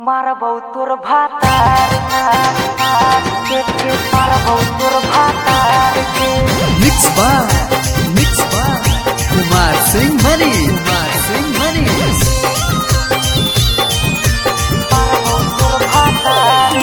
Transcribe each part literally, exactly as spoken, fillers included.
मारबौ तोर भातार के के मारबौ तोर भातार के मिक्स बार मिक्स बार कुमार सिंह मनी कुमार सिंह मनी मारबौ तोर भातार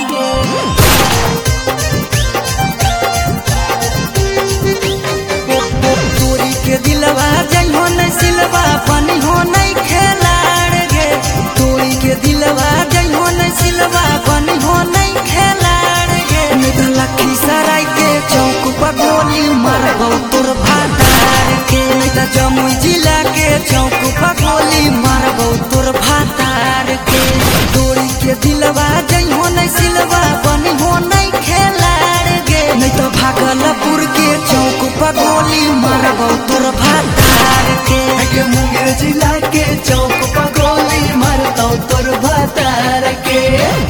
के तोरी के दिलवा जइहो न सिलवा पानी हो नहीं खेलाड़ गे तोरी के दिलवा जइहो न सिलवा पानी हो नहीं खेलाड़ गे निधन लखी सराय के चौक पर गोली मारबौ तोर भातार के निधन जमुई जिला के चौक पर गोली मारबौ तोर भातार के तोरी के दिलवा जइहो न सिलवा पानी हो नहीं खेलाड़ गे नहीं तो भागलपुर के चौक पर गोली मारबौ तोर भातार के के मुंगेर जिला के चौक पर गोली मारतौ तोर भातार के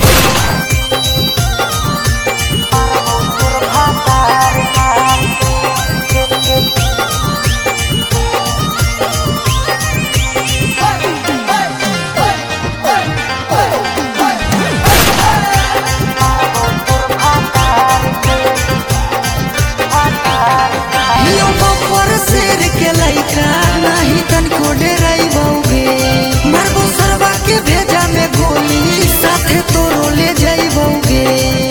मारबौ तोर भातार के के मारबौ तोर भातार के भातार यो बपर शेर के लइका नहीं तनको डराइबौगे मारबौ सरवा के भेजा में गोली साथे तोरो ले जाइबौगे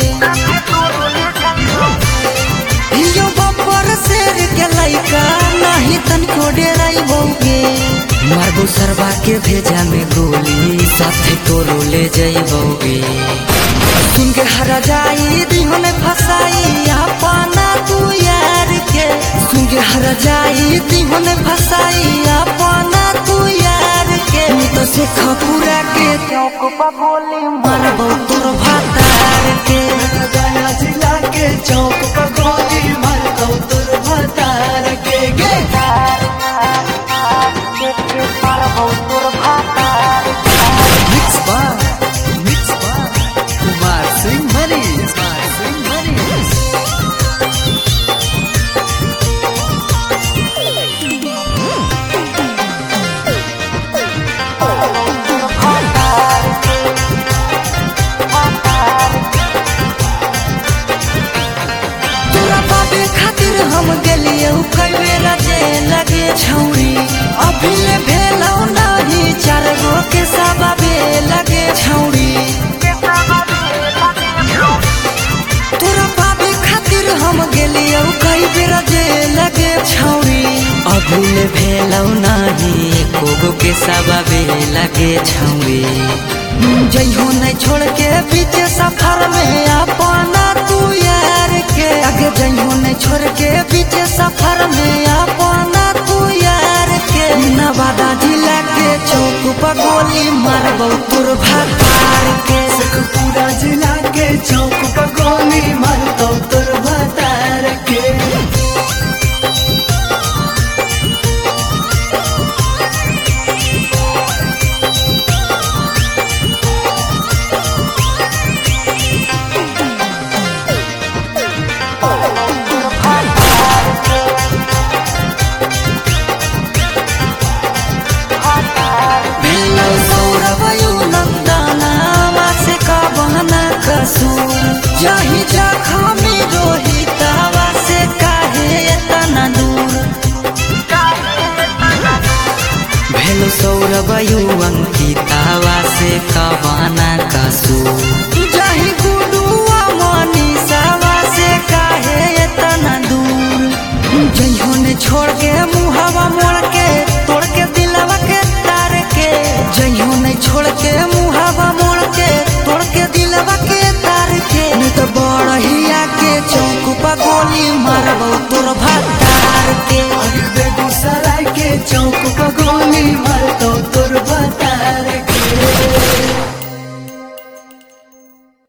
यो बपर शेर के लइका नहीं तनको डराइबौगे मारबौ सरवा के भेजा में गोली साथे तोरो ले जाइबौगे सुन के हरा जाई दिहो में फसाई अपना तू यार के सुन के हरा जाई दिहो में फसाई अपना तू यार के तो से खपुरा के चौक पर गोली मारबौ तोर भातार के गया जिला के चौक पर गोली मारबौ तोर भातार के गे के के मारबौ तोर भातार मिक्स बार मिक्स बार कुमार सिंह मनी कुमार सिंह मनी तोरा बाबे खातिर हम गेलियौ कई बेर जे लगे छौरी अभी ले भेलौ नाही चार गो के सबाबे लगे छौरी तोरा बाबे खातिर हम गेलियौ कई बेर जे लगे छौरी अभी ले भेलौ नाही एको गो के सबाबे लगे छौरी जइहो नहीं छोड़ के पीछे सफर में अपना तू यार के आगे जइहो नहीं छोड़ के पीछे सफर में अपना तू यार के नवादा जिला के चौक पर गोली मारबौ तोर भातार के पूरा जिला के चौक पर गोली मारबौ तोर भातार के भेलौ सौरवयु नंदना वासे का बहना कसूर जही जखमी रोहितवा से काहे एतना दूर भेलौ सौरवयु अंकितावा से का बहना कसूर जही गुडुआ मनीषावा से काहे एतना दूर जइहो ने छोड़ के मुहवा मोड़ के तोड़ के दिलवा के तार के जइहो ने छोड़ के